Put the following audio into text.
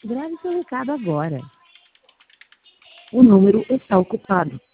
Grave seu recado agora. O número está ocupado.